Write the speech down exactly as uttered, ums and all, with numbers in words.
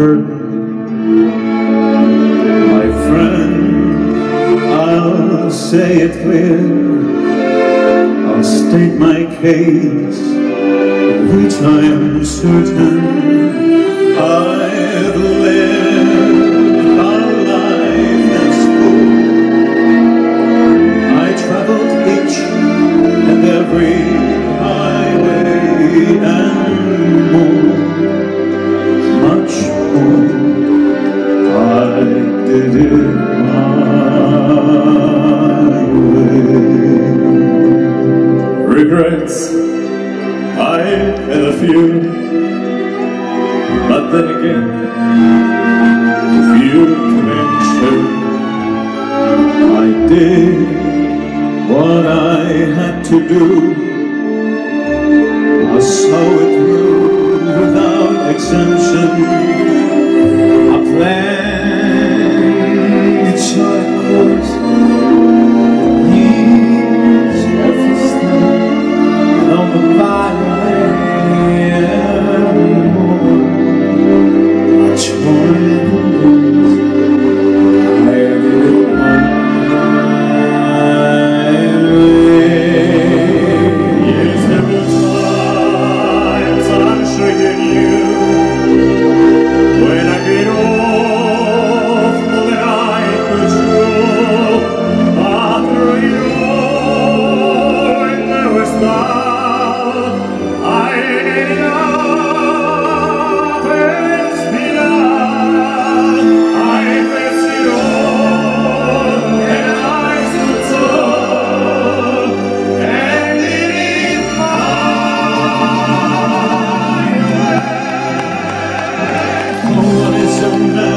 burden. My friend, I'll say it clear, I'll state my case, which I am certain. I've lived a life that's full. I traveled each and every highway and more, much more. I did it my way. Regrets, I had a few, but then again, few came true. I did what I had to do. I saw it through without exemption. I planned each course, years everything, and on the byway and more. I joined the winds, I did it my way. Yes, there were times I'm sure you knew, when I get off more than I could chew. But through it all, when there was doubt, I ended up as begun. I faced it all, and I stood tall, and did it my way. No one is a man